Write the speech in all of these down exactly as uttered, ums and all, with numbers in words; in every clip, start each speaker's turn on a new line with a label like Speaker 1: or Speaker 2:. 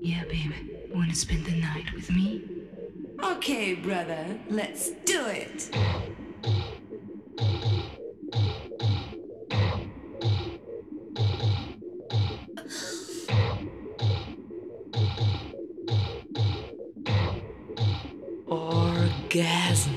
Speaker 1: Yeah, baby. Wanna spend the night with me?
Speaker 2: Okay, brother, let's do it.
Speaker 1: Orgasm.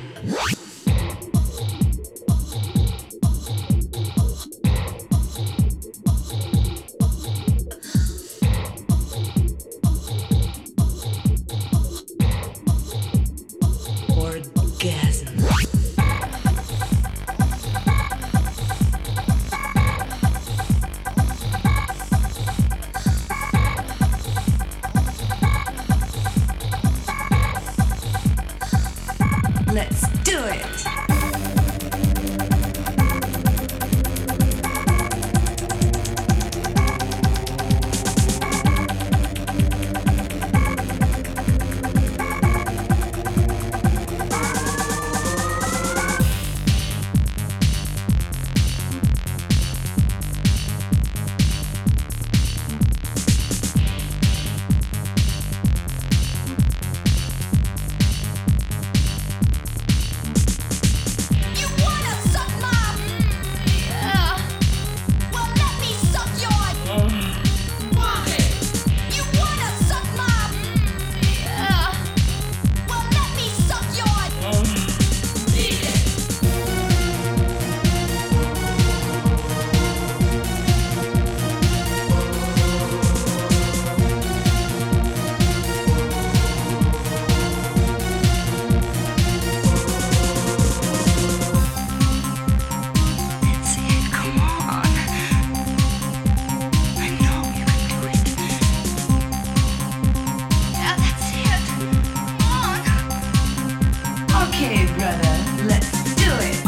Speaker 1: Orgasm.
Speaker 2: Let's do it. Okay, brother, let's do it.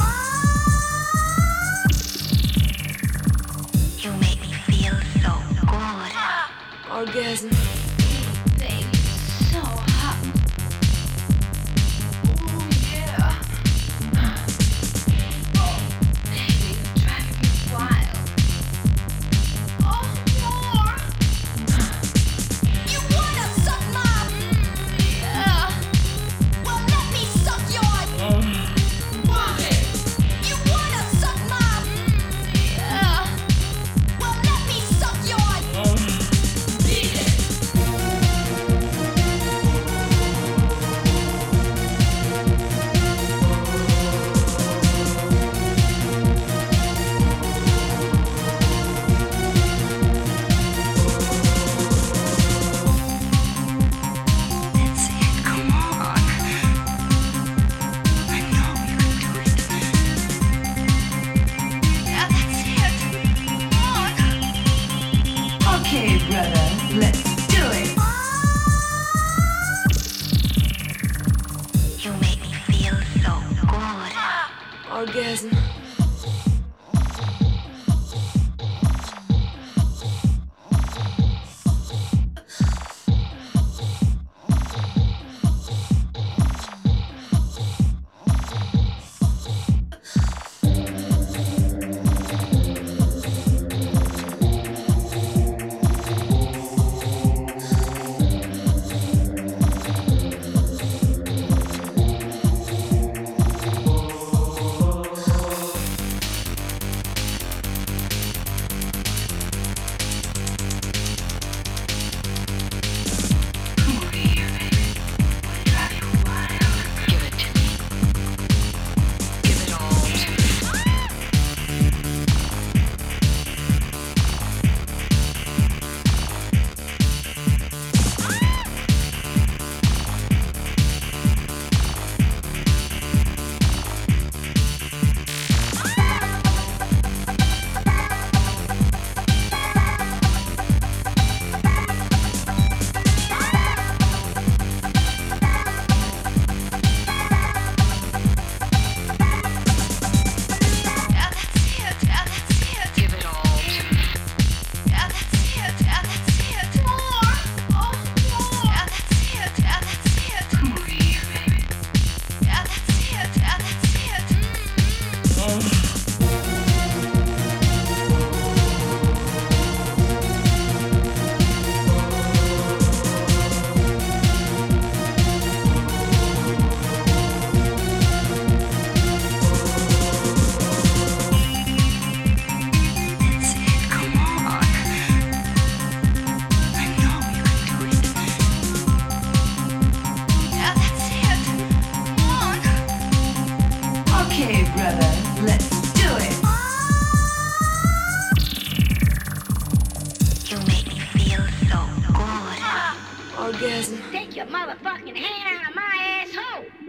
Speaker 3: You make me feel so good.
Speaker 1: Orgasm.
Speaker 3: Baby, so hot. Oh, yeah. Oh, baby, you're driving me wild. Oh, more. You wanna suck my... Yeah. Well, let me suck yours. You wanna suck my... Yeah. Well, let me suck yours.
Speaker 1: Orgasm.
Speaker 3: Take your motherfucking hand out of my asshole.